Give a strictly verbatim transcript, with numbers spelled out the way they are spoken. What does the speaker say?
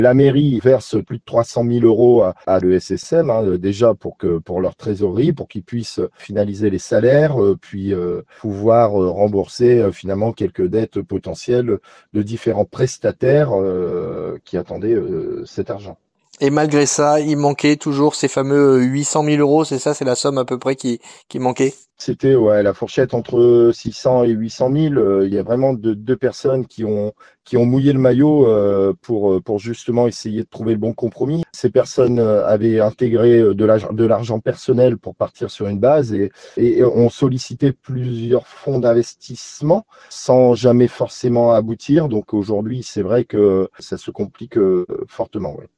La mairie verse plus de trois cent mille euros à, à l'E S S M, hein, déjà pour que pour leur trésorerie, pour qu'ils puissent finaliser les salaires, euh, puis euh, pouvoir euh, rembourser euh, finalement quelques dettes potentielles de différents prestataires euh, qui attendaient euh, cet argent. Et malgré ça, il manquait toujours ces fameux huit cent mille euros, c'est ça, c'est la somme à peu près qui, qui manquait. C'était ouais, la fourchette entre six cents et huit cent mille. Euh, il y a vraiment de- deux personnes qui ont, qui ont mouillé le maillot euh, pour, pour justement essayer de trouver le bon compromis. Ces personnes euh, avaient intégré euh, de l'argent, de l'argent personnel pour partir sur une base et, et ont sollicité plusieurs fonds d'investissement sans jamais forcément aboutir. Donc aujourd'hui, c'est vrai que ça se complique euh, fortement. Ouais.